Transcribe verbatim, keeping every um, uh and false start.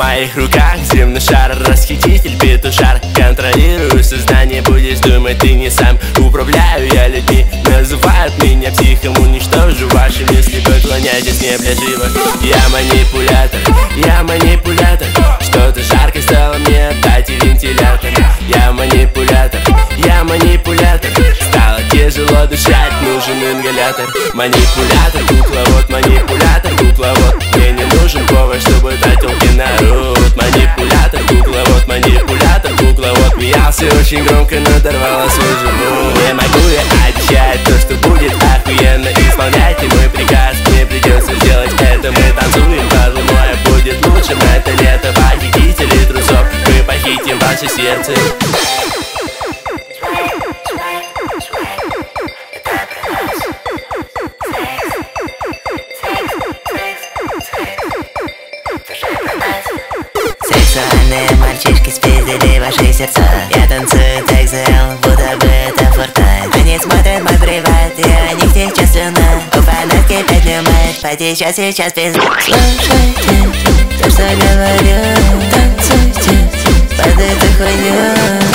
моих руках земной шар, расхититель, петушар. Контролирую сознание, будешь думать ты не сам. Управляю я людьми, называют меня психом. Уничтожу ваши мысли, поклоняйтесь мне для живых. Я манипулятор, я манипулятор. Что-то жарко стало мне, дайте вентилятор. Я манипулятор, я манипулятор. Стало тяжело дышать, нужен ингалятор. Манипулятор, кукловод, манипулятор, кукловод. Мне не нужен повод, чтобы дать толки народ. Манипулятор, кукловод, манипулятор, кукловод. Смеялся очень громко, надорвало свой живот. Не могу я обещать то, что будет охуенно. Исполняйте мой приказ, мне придется сделать это. Мы танцуем под луной, будет лучше на это лето. Похитители трусов, мы похитим ваше сердце. Сексуальные мальчишки спиздили ваши сердца. Я танцую так зал, будто бы это Fortnite. Они смотрят мой приват, и они сейчас слюна. У фанатки поднимает, потечет сейчас пизда. Слушайте то, что говорю, танцуйте под эту хуйню.